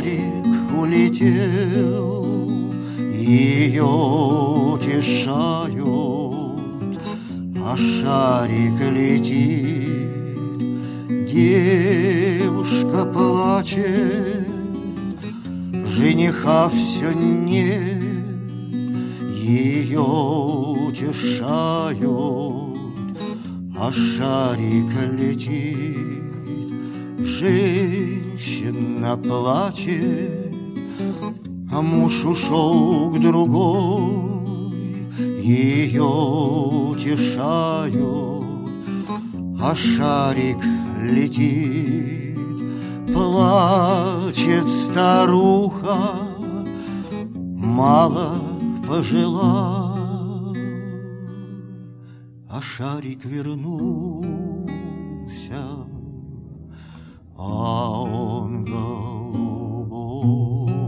шарик улетел, ее утешают, а шарик летит. Девушка плачет, жениха все нет, ее утешают, а шарик летит. Женщина плачет, а муж ушел к другой, ее утешают, а шарик летит. Плачет старуха, мало пожила, а шарик вернулся, а он голубой.